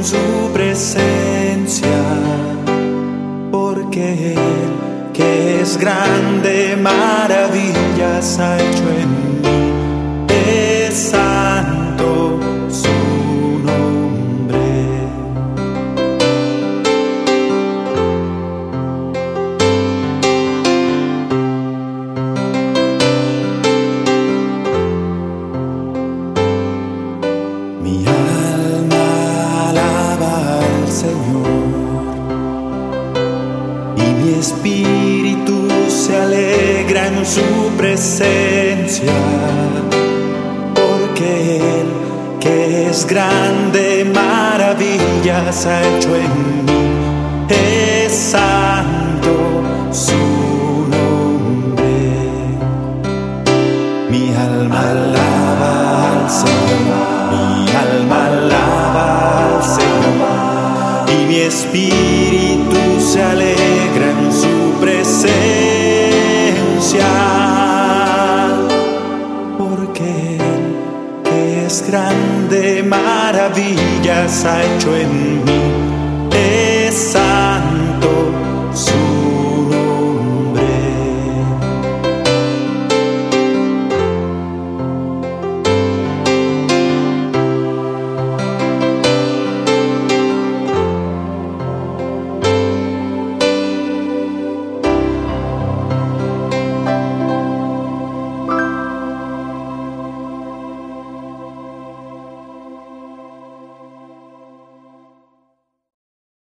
en su presencia, porque Él, que es grande, maravillas ha hecho en mí, es santo su nombre. Mi alma alaba al Señor y mi espíritu se alegra en su presencia, porque Él, que es grande, maravillas ha hecho en mí, es santo su nombre. Mi alma alaba al Señor, mi alma alaba al Señor, y mi espíritu se alegra en su presencia, porque Él, que es grande, maravillas ha hecho en mí,